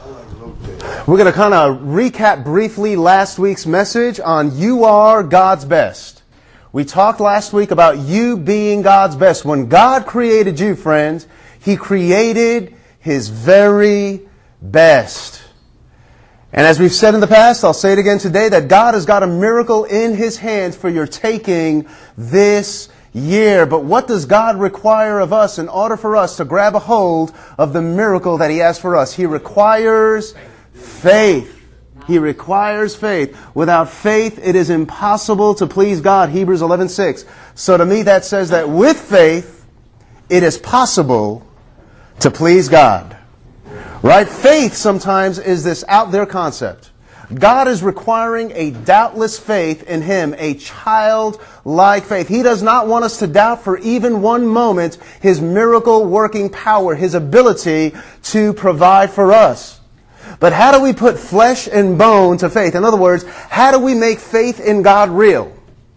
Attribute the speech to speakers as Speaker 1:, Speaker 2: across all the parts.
Speaker 1: We're going to kind of recap briefly last week's message on You Are God's Best. We talked last week about you being God's best. When God created you, friends, He created His very best. And as we've said in the past, I'll say it again today, that God has got a miracle in His hands for your taking this year. But what does God require of us in order for us to grab a hold of the miracle that He has for us? He requires faith. He requires faith. Without faith, it is impossible to please God. Hebrews 11:6. So to me, that says that with faith, it is possible to please God. Right? Faith sometimes is this out there concept. God is requiring a doubtless faith in Him, a childlike faith. He does not want us to doubt for even one moment His miracle working power, His ability to provide for us. But how do we put flesh and bone to faith? In other words, how do we make faith in God real?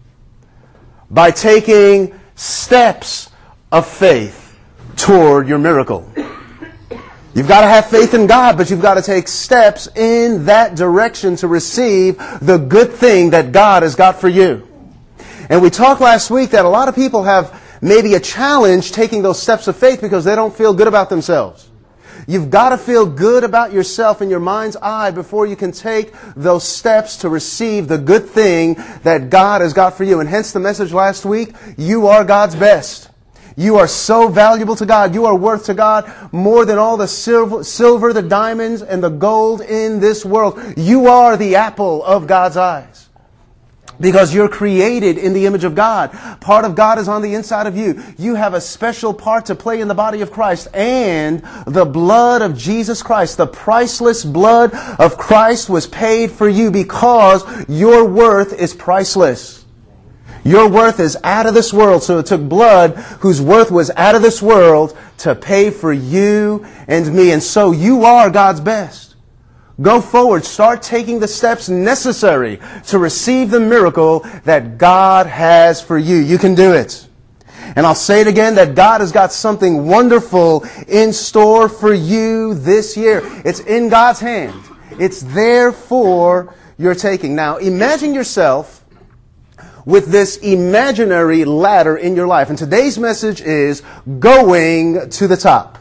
Speaker 1: By taking steps of faith toward your miracle. You've got to have faith in God, but you've got to take steps in that direction to receive the good thing that God has got for you. And we talked last week that a lot of people have maybe a challenge taking those steps of faith because they don't feel good about themselves. You've got to feel good about yourself in your mind's eye before you can take those steps to receive the good thing that God has got for you. And hence the message last week, you are God's best. You are so valuable to God. You are worth to God more than all the silver, the diamonds, and the gold in this world. You are the apple of God's eyes. Because you're created in the image of God. Part of God is on the inside of you. You have a special part to play in the body of Christ. And the blood of Jesus Christ, the priceless blood of Christ was paid for you because your worth is priceless. Your worth is out of this world. So it took blood whose worth was out of this world to pay for you and me. And so you are God's best. Go forward. Start taking the steps necessary to receive the miracle that God has for you. You can do it. And I'll say it again, that God has got something wonderful in store for you this year. It's in God's hand. It's there for your taking. Now, imagine yourself with this imaginary ladder in your life. And today's message is going to the top.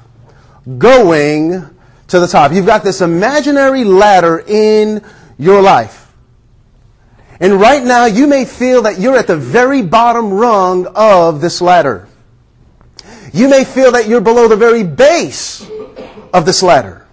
Speaker 1: Going to the top. You've got this imaginary ladder in your life. And right now you may feel that you're at the very bottom rung of this ladder. You may feel that you're below the very base of this ladder.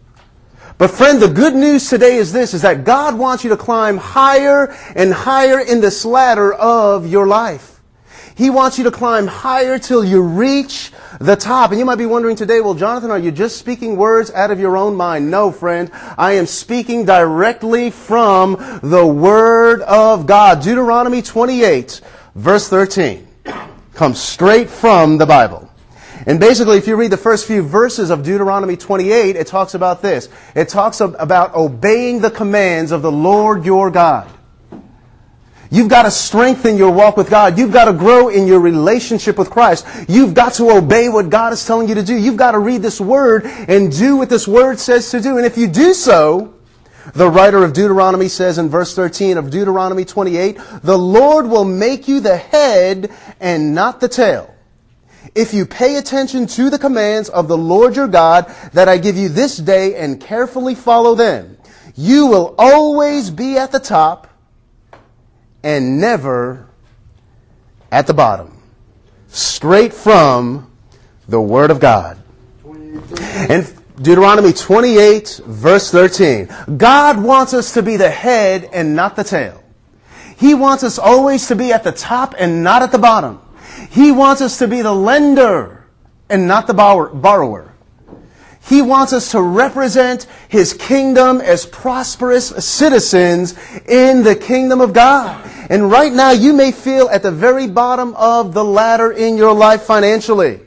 Speaker 1: But friend, the good news today is this, is that God wants you to climb higher and higher in this ladder of your life. He wants you to climb higher till you reach the top. And you might be wondering today, well, Jonathan, are you just speaking words out of your own mind? No, friend. I am speaking directly from the Word of God. Deuteronomy 28, verse 13. Comes straight from the Bible. And basically, if you read the first few verses of Deuteronomy 28, it talks about this. It talks about obeying the commands of the Lord your God. You've got to strengthen your walk with God. You've got to grow in your relationship with Christ. You've got to obey what God is telling you to do. You've got to read this Word and do what this Word says to do. And if you do so, the writer of Deuteronomy says in verse 13 of Deuteronomy 28, the Lord will make you the head and not the tail. If you pay attention to the commands of the Lord your God that I give you this day and carefully follow them, you will always be at the top and never at the bottom. Straight from the Word of God. And Deuteronomy 28, verse 13. God wants us to be the head and not the tail. He wants us always to be at the top and not at the bottom. He wants us to be the lender and not the borrower. He wants us to represent His kingdom as prosperous citizens in the kingdom of God. And right now you may feel at the very bottom of the ladder in your life financially.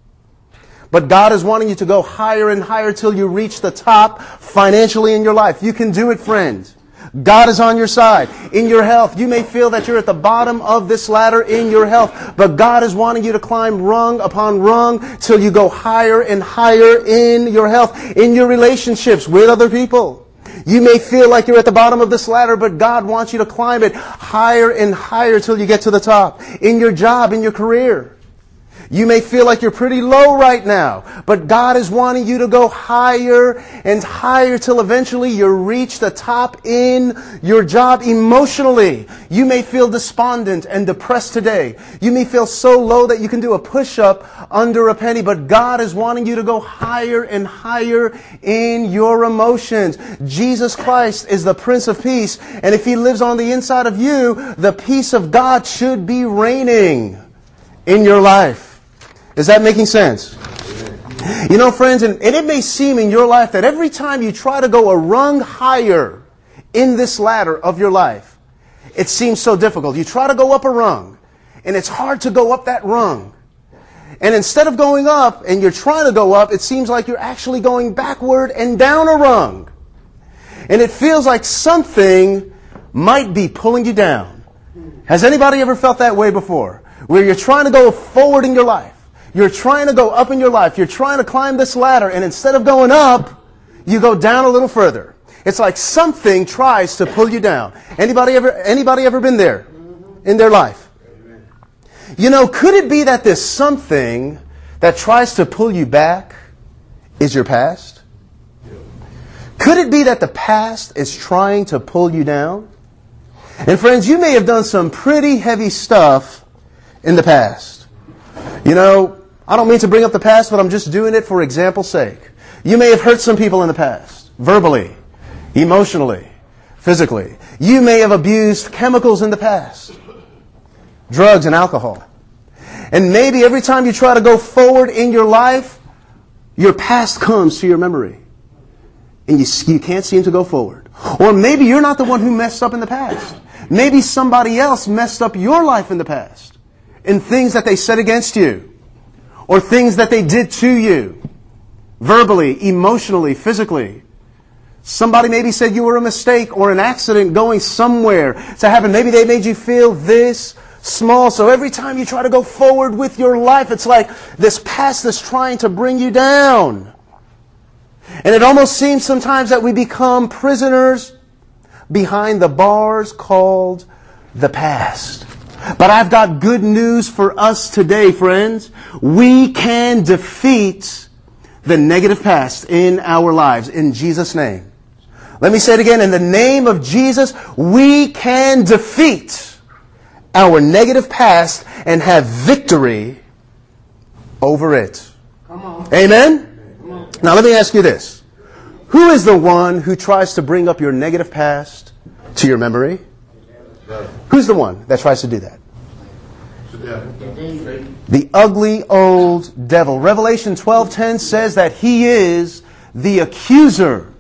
Speaker 1: But God is wanting you to go higher and higher till you reach the top financially in your life. You can do it, friend. God is on your side. In your health, you may feel that you're at the bottom of this ladder in your health, but God is wanting you to climb rung upon rung till you go higher and higher in your health, in your relationships with other people. You may feel like you're at the bottom of this ladder, but God wants you to climb it higher and higher till you get to the top. In your job, in your career. You may feel like you're pretty low right now, but God is wanting you to go higher and higher till eventually you reach the top in your job emotionally. You may feel despondent and depressed today. You may feel so low that you can do a push-up under a penny, but God is wanting you to go higher and higher in your emotions. Jesus Christ is the Prince of Peace, and if He lives on the inside of you, the peace of God should be reigning in your life. Is that making sense? You know, friends, and it may seem in your life that every time you try to go a rung higher in this ladder of your life, it seems so difficult. You try to go up a rung, and it's hard to go up that rung. And instead of going up, and you're trying to go up, it seems like you're actually going backward and down a rung. And it feels like something might be pulling you down. Has anybody ever felt that way before? Where you're trying to go forward in your life. You're trying to go up in your life. You're trying to climb this ladder, and instead of going up, you go down a little further. It's like something tries to pull you down. Anybody ever been there in their life? You know, could it be that this something that tries to pull you back is your past? Could it be that the past is trying to pull you down? And friends, you may have done some pretty heavy stuff in the past. You know, I don't mean to bring up the past, but I'm just doing it for example's sake. You may have hurt some people in the past, verbally, emotionally, physically. You may have abused chemicals in the past, drugs and alcohol. And maybe every time you try to go forward in your life, your past comes to your memory. And you can't seem to go forward. Or maybe you're not the one who messed up in the past. Maybe somebody else messed up your life in the past. In things that they said against you. Or things that they did to you. Verbally, emotionally, physically. Somebody maybe said you were a mistake or an accident going somewhere to happen. Maybe they made you feel this small. So every time you try to go forward with your life, it's like this past is trying to bring you down. And it almost seems sometimes that we become prisoners behind the bars called the past. But I've got good news for us today, friends. We can defeat the negative past in our lives in Jesus' name. Let me say it again. In the name of Jesus, we can defeat our negative past and have victory over it. Come on. Amen? Come on. Now let me ask you this. Who is the one who tries to bring up your negative past to your memory? Who's the one that tries to do that? The ugly old devil. Revelation 12:10 says that he is the accuser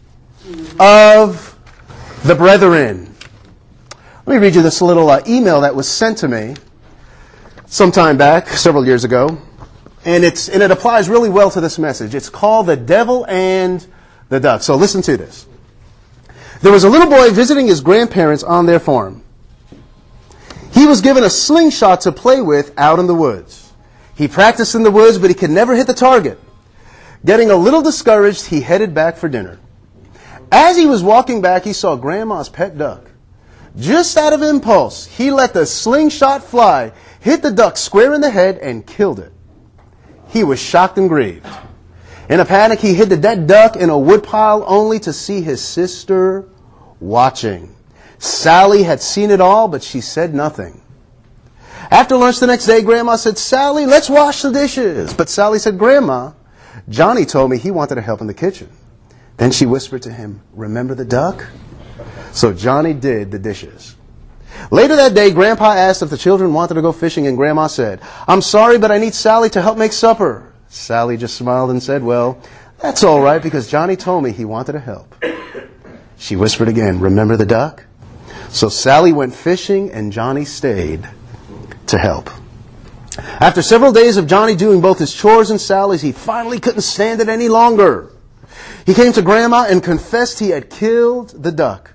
Speaker 1: of the brethren. Let me read you this little email that was sent to me sometime back, several years ago. And it applies really well to this message. It's called The Devil and the Duck. So listen to this. There was a little boy visiting his grandparents on their farm. He was given a slingshot to play with out in the woods. He practiced in the woods, but he could never hit the target. Getting a little discouraged, he headed back for dinner. As he was walking back, he saw Grandma's pet duck. Just out of impulse, he let the slingshot fly, hit the duck square in the head, and killed it. He was shocked and grieved. In a panic, he hid the dead duck in a woodpile only to see his sister watching. Sally had seen it all, but she said nothing. After lunch the next day, Grandma said, "Sally, let's wash the dishes." But Sally said, "Grandma, Johnny told me he wanted to help in the kitchen." Then she whispered to him, "Remember the duck?" So Johnny did the dishes. Later that day, Grandpa asked if the children wanted to go fishing, and Grandma said, "I'm sorry, but I need Sally to help make supper." Sally just smiled and said, "Well, that's all right, because Johnny told me he wanted to help." She whispered again, "Remember the duck?" So Sally went fishing, and Johnny stayed to help. After several days of Johnny doing both his chores and Sally's, he finally couldn't stand it any longer. He came to Grandma and confessed he had killed the duck.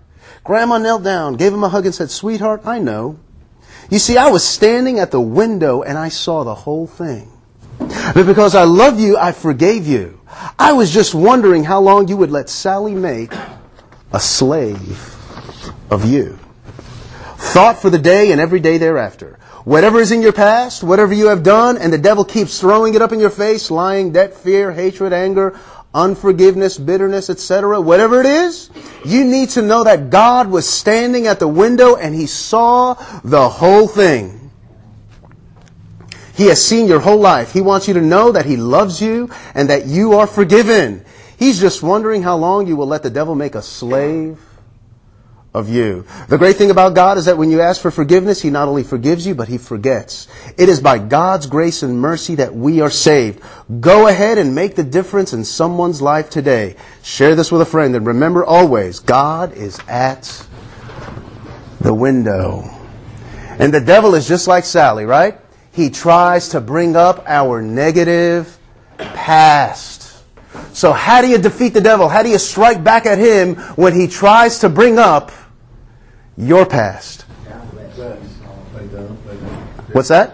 Speaker 1: Grandma knelt down, gave him a hug and said, "Sweetheart, I know. You see, I was standing at the window and I saw the whole thing. But because I love you, I forgave you. I was just wondering how long you would let Sally make a slave of you." Thought for the day and every day thereafter. Whatever is in your past, whatever you have done, and the devil keeps throwing it up in your face, lying, debt, fear, hatred, anger, unforgiveness, bitterness, etc., whatever it is, you need to know that God was standing at the window and He saw the whole thing. He has seen your whole life. He wants you to know that He loves you and that you are forgiven. He's just wondering how long you will let the devil make a slave of you. The great thing about God is that when you ask for forgiveness, He not only forgives you, but He forgets. It is by God's grace and mercy that we are saved. Go ahead and make the difference in someone's life today. Share this with a friend, and remember always, God is at the window. And the devil is just like Sally, right? He tries to bring up our negative past. So how do you defeat the devil? How do you strike back at him when he tries to bring up your past? What's that?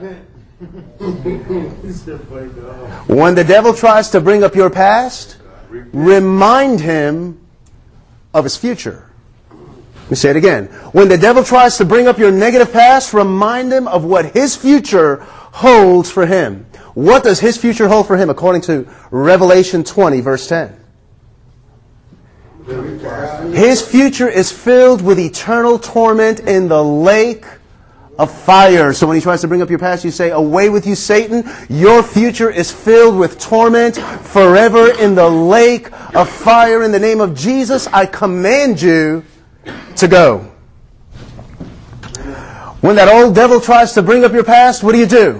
Speaker 1: When the devil tries to bring up your past, remind him of his future. Let me say it again. When the devil tries to bring up your negative past, remind him of what his future holds for him. What does his future hold for him according to Revelation 20, verse 10? His future is filled with eternal torment in the lake of fire. So when he tries to bring up your past, you say, "Away with you, Satan. Your future is filled with torment forever in the lake of fire. In the name of Jesus, I command you to go." When that old devil tries to bring up your past, what do?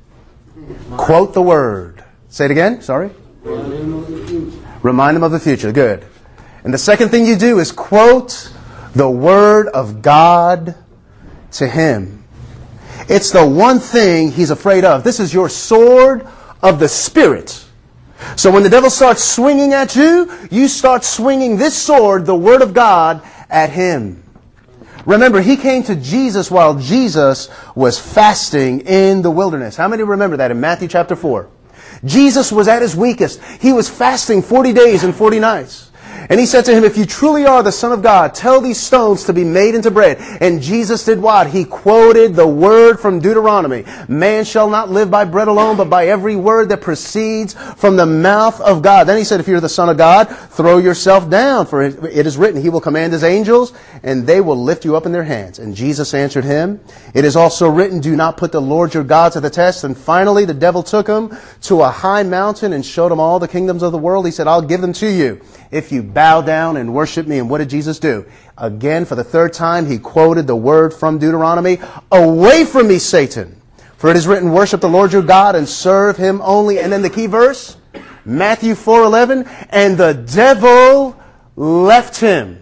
Speaker 1: Quote the Word. Say it again. Sorry. Remind him of the future. Good. And the second thing you do is quote the Word of God to him. It's the one thing he's afraid of. This is your sword of the Spirit. So when the devil starts swinging at you, you start swinging this sword, the Word of God, at him. Remember, he came to Jesus while Jesus was fasting in the wilderness. How many remember that in Matthew chapter 4? Jesus was at his weakest. He was fasting 40 days and 40 nights. And he said to him, "If you truly are the Son of God, tell these stones to be made into bread." And Jesus did what? He quoted the word from Deuteronomy. "Man shall not live by bread alone, but by every word that proceeds from the mouth of God." Then he said, "If you're the Son of God, throw yourself down, for it is written, He will command His angels, and they will lift you up in their hands." And Jesus answered him, "It is also written, do not put the Lord your God to the test." And finally, the devil took him to a high mountain and showed him all the kingdoms of the world. He said, "I'll give them to you if you bow down and worship me." And what did Jesus do? Again, for the third time, he quoted the word from Deuteronomy. "Away from me, Satan, for it is written, worship the Lord your God and serve Him only." And then the key verse, Matthew 4:11, "And the devil left him."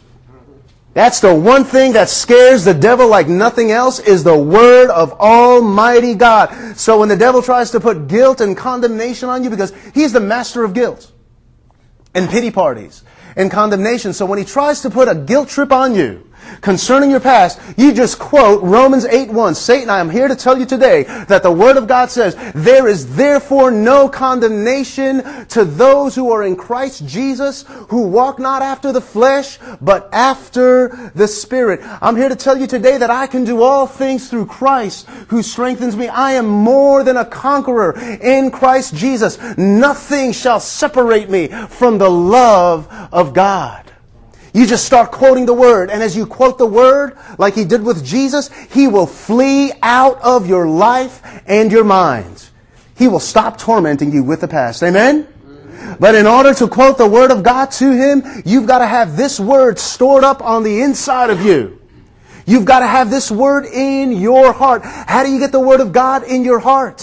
Speaker 1: That's the one thing that scares the devil like nothing else, is the word of Almighty God. So when the devil tries to put guilt and condemnation on you, because he's the master of guilt and pity parties and condemnation. So when he tries to put a guilt trip on you concerning your past, you just quote Romans 8:1. "Satan, I am here to tell you today that the Word of God says, there is therefore no condemnation to those who are in Christ Jesus, who walk not after the flesh, but after the Spirit." I'm here to tell you today that I can do all things through Christ who strengthens me. I am more than a conqueror in Christ Jesus. Nothing shall separate me from the love of God. You just start quoting the Word. And as you quote the Word, like he did with Jesus, He will flee out of your life and your mind. He will stop tormenting you with the past. Amen? But in order to quote the Word of God to Him, you've got to have this Word stored up on the inside of you. You've got to have this Word in your heart. How do you get the Word of God in your heart?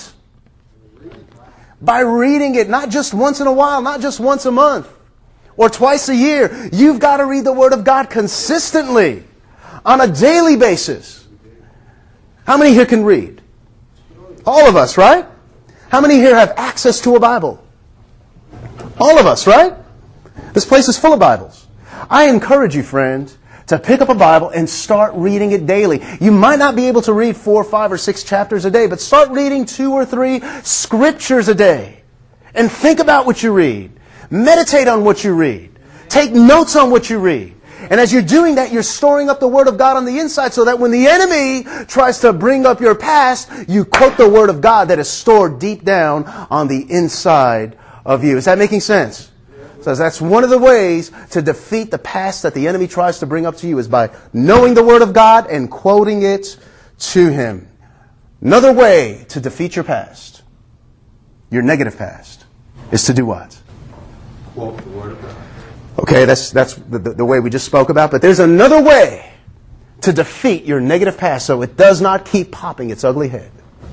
Speaker 1: By reading it, not just once in a while, not just once a month or twice a year. You've got to read the Word of God consistently, on a daily basis. How many here can read? All of us, right? How many here have access to a Bible? All of us, right? This place is full of Bibles. I encourage you, friend, to pick up a Bible and start reading it daily. You might not be able to read 4, 5, or 6 chapters a day, but start reading 2 or 3 scriptures a day. And think about what you read. Meditate on what you read. Take notes on what you read. And as you're doing that, you're storing up the Word of God on the inside so that when the enemy tries to bring up your past, you quote the Word of God that is stored deep down on the inside of you. Is that making sense? So that's one of the ways to defeat the past that the enemy tries to bring up to you, is by knowing the Word of God and quoting it to Him. Another way to defeat your past, your negative past, is to do what?
Speaker 2: Quote the Word of God.
Speaker 1: Okay, that's the way we just spoke about. But there's another way to defeat your negative past so it does not keep popping its ugly head.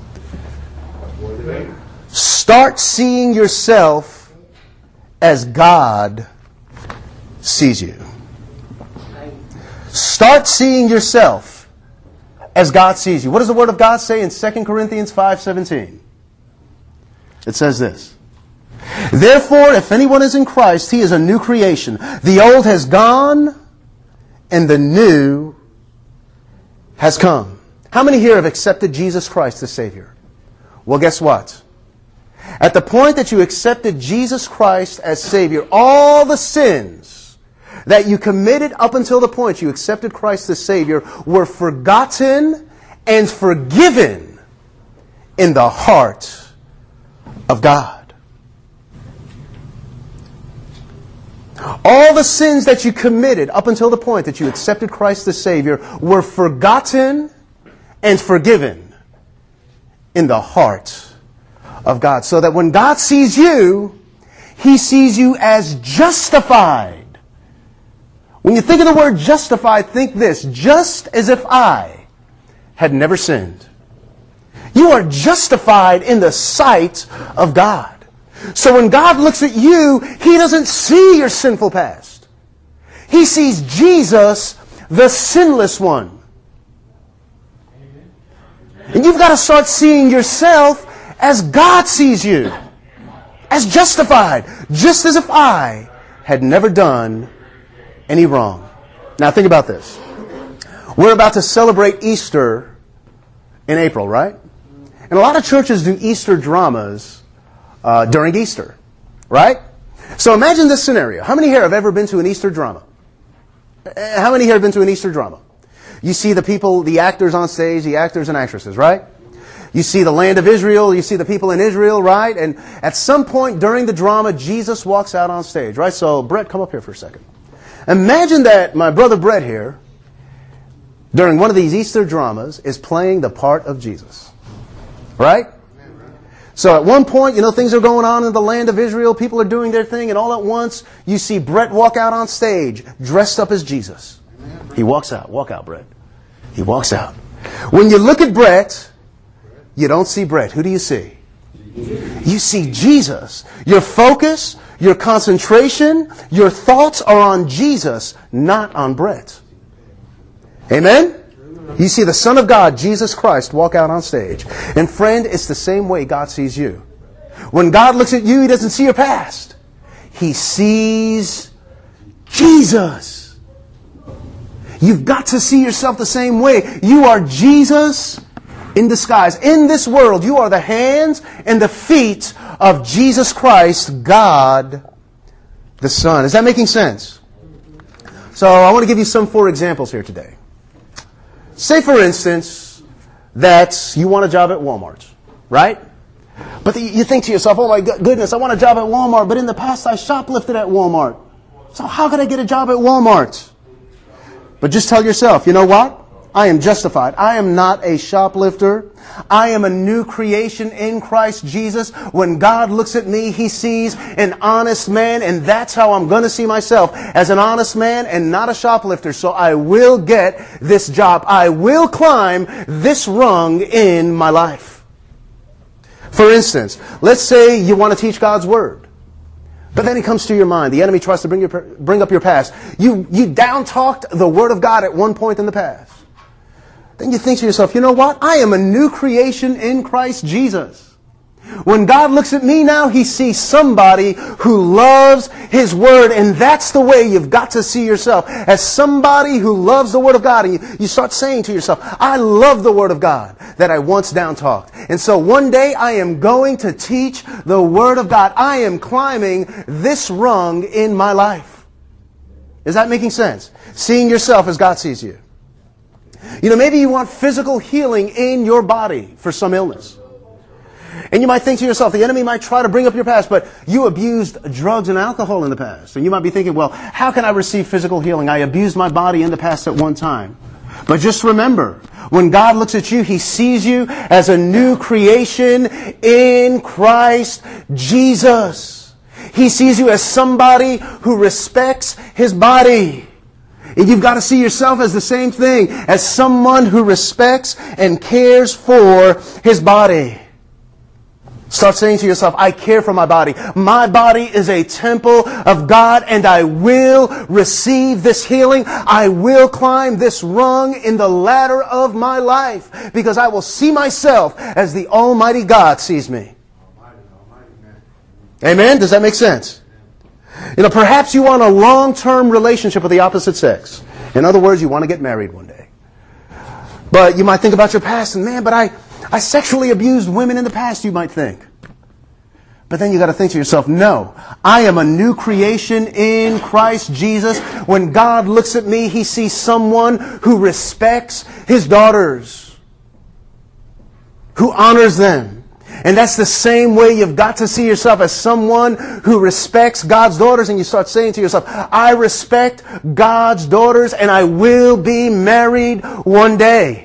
Speaker 1: Start seeing yourself as God sees you. Start seeing yourself as God sees you. What does the Word of God say in 2 Corinthians 5:17? It says this: "Therefore, if anyone is in Christ, he is a new creation. The old has gone, and the new has come." How many here have accepted Jesus Christ as Savior? Well, guess what? At the point that you accepted Jesus Christ as Savior, all the sins that you committed up until the point you accepted Christ as Savior were forgotten and forgiven in the heart of God. All the sins that you committed up until the point that you accepted Christ as Savior were forgotten and forgiven in the heart of God. So that when God sees you, He sees you as justified. When you think of the word justified, think this: just as if I had never sinned. You are justified in the sight of God. So when God looks at you, He doesn't see your sinful past. He sees Jesus, the sinless one. And you've got to start seeing yourself as God sees you. As justified. Just as if I had never done any wrong. Now think about this. We're about to celebrate Easter in April, right? And a lot of churches do Easter dramas during Easter, right? So imagine this scenario. How many here have ever been to an Easter drama? How many here have been to an Easter drama? You see the people, the actors on stage, the actors and actresses, right? You see the land of Israel, you see the people in Israel, right? And at some point during the drama, Jesus walks out on stage, right? So, Brett, come up here for a second. Imagine that my brother Brett here, during one of these Easter dramas, is playing the part of Jesus. Right? So at one point, things are going on in the land of Israel. People are doing their thing. And all at once, you see Brett walk out on stage, dressed up as Jesus. He walks out. Walk out, Brett. He walks out. When you look at Brett, you don't see Brett. Who do you see? You see Jesus. Your focus, your concentration, your thoughts are on Jesus, not on Brett. Amen? You see the Son of God, Jesus Christ, walk out on stage. And friend, it's the same way God sees you. When God looks at you, He doesn't see your past. He sees Jesus. You've got to see yourself the same way. You are Jesus in disguise. In this world, you are the hands and the feet of Jesus Christ, God the Son. Is that making sense? So I want to give you some 4 examples here today. Say, for instance, that you want a job at Walmart, right? But you think to yourself, oh my goodness, I want a job at Walmart, but in the past I shoplifted at Walmart. So how could I get a job at Walmart? But just tell yourself, you know what? I am justified. I am not a shoplifter. I am a new creation in Christ Jesus. When God looks at me, He sees an honest man, and that's how I'm going to see myself, as an honest man and not a shoplifter. So I will get this job. I will climb this rung in my life. For instance, let's say you want to teach God's Word. But then it comes to your mind. The enemy tries to bring up your past. You down-talked the Word of God at one point in the past. Then you think to yourself, you know what? I am a new creation in Christ Jesus. When God looks at me now, He sees somebody who loves His Word. And that's the way you've got to see yourself, as somebody who loves the Word of God. And you start saying to yourself, I love the Word of God that I once down-talked. And so one day I am going to teach the Word of God. I am climbing this rung in my life. Is that making sense? Seeing yourself as God sees you. You know, maybe you want physical healing in your body for some illness. And you might think to yourself, the enemy might try to bring up your past, but you abused drugs and alcohol in the past. And you might be thinking, well, how can I receive physical healing? I abused my body in the past at one time. But just remember, when God looks at you, He sees you as a new creation in Christ Jesus. He sees you as somebody who respects His body. And you've got to see yourself as the same thing, as someone who respects and cares for His body. Start saying to yourself, I care for my body. My body is a temple of God, and I will receive this healing. I will climb this rung in the ladder of my life, because I will see myself as the Almighty God sees me. Amen? Does that make sense? You know, perhaps you want a long-term relationship with the opposite sex. In other words, you want to get married one day. But you might think about your past, and man, but I sexually abused women in the past, you might think. But then you got to think to yourself, no, I am a new creation in Christ Jesus. When God looks at me, He sees someone who respects His daughters, who honors them. And that's the same way you've got to see yourself, as someone who respects God's daughters. And you start saying to yourself, I respect God's daughters, and I will be married one day.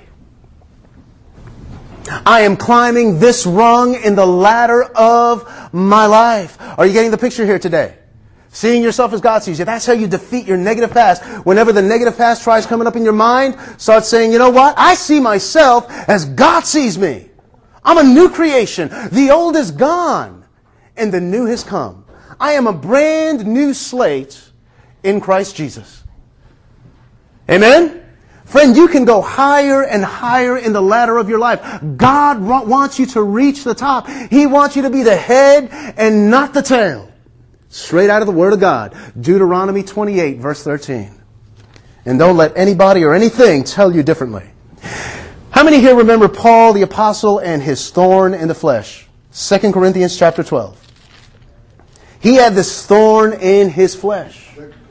Speaker 1: I am climbing this rung in the ladder of my life. Are you getting the picture here today? Seeing yourself as God sees you. That's how you defeat your negative past. Whenever the negative past tries coming up in your mind, start saying, you know what? I see myself as God sees me. I'm a new creation. The old is gone, and the new has come. I am a brand new slate in Christ Jesus. Amen? Friend, you can go higher and higher in the ladder of your life. God wants you to reach the top. He wants you to be the head and not the tail. Straight out of the Word of God. Deuteronomy 28, verse 13. And don't let anybody or anything tell you differently. How many here remember Paul the Apostle and his thorn in the flesh? 2 Corinthians chapter 12. He had this thorn in his flesh.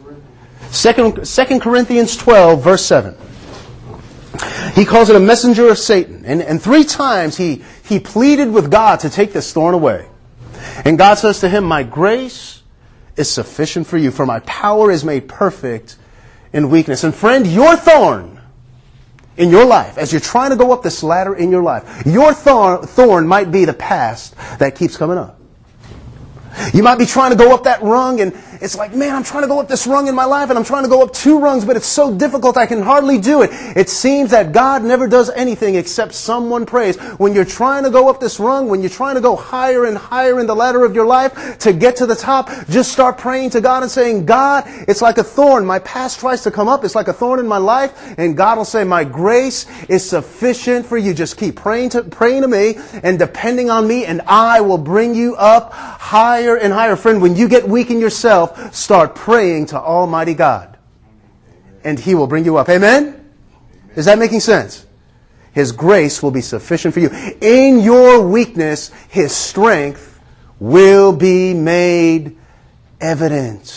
Speaker 1: 2 Corinthians 12, verse 7. He calls it a messenger of Satan. And 3 times he pleaded with God to take this thorn away. And God says to him, my grace is sufficient for you, for my power is made perfect in weakness. And friend, your thorn in your life, as you're trying to go up this ladder in your life, your thorn might be the past that keeps coming up. You might be trying to go up that rung, and it's like, man, I'm trying to go up this rung in my life, and I'm trying to go up 2 rungs, but it's so difficult I can hardly do it. It seems that God never does anything except someone prays. When you're trying to go up this rung, when you're trying to go higher and higher in the ladder of your life to get to the top, just start praying to God and saying, God, it's like a thorn. My past tries to come up. It's like a thorn in my life. And God will say, my grace is sufficient for you. Just keep praying to me and depending on me, and I will bring you up higher and higher. Friend, when you get weak in yourself, start praying to Almighty God, and He will bring you up. Amen? Is that making sense? His grace will be sufficient for you. In your weakness, His strength will be made evident.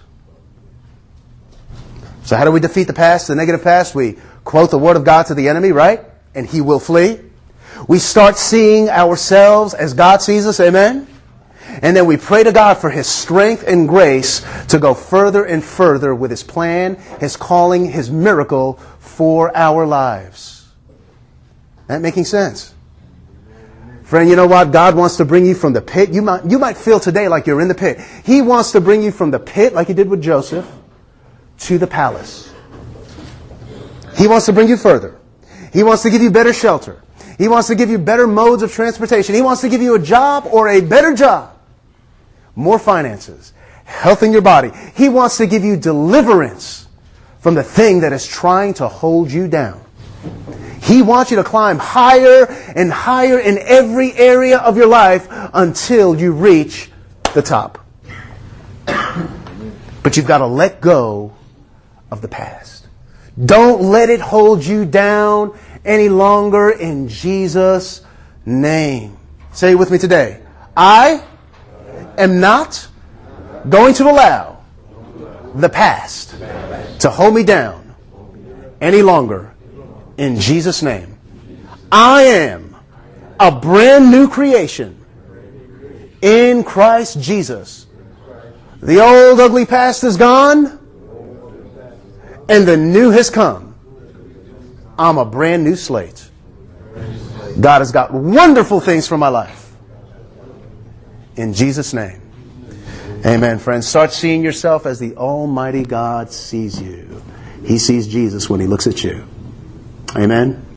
Speaker 1: So how do we defeat the past, the negative past? We quote the Word of God to the enemy, right? And he will flee. We start seeing ourselves as God sees us. Amen? And then we pray to God for His strength and grace to go further and further with His plan, His calling, His miracle for our lives. That making sense? Friend, you know what? God wants to bring you from the pit. You might feel today like you're in the pit. He wants to bring you from the pit, like He did with Joseph, to the palace. He wants to bring you further. He wants to give you better shelter. He wants to give you better modes of transportation. He wants to give you a job or a better job. More finances, health in your body. He wants to give you deliverance from the thing that is trying to hold you down. He wants you to climb higher and higher in every area of your life until you reach the top. But you've got to let go of the past. Don't let it hold you down any longer in Jesus' name. Say it with me today. I am not going to allow the past to hold me down any longer in Jesus' name. I am a brand new creation in Christ Jesus. The old ugly past is gone and the new has come. I'm a brand new slate. God has got wonderful things for my life. In Jesus' name. Amen, friends. Start seeing yourself as the Almighty God sees you. He sees Jesus when He looks at you. Amen.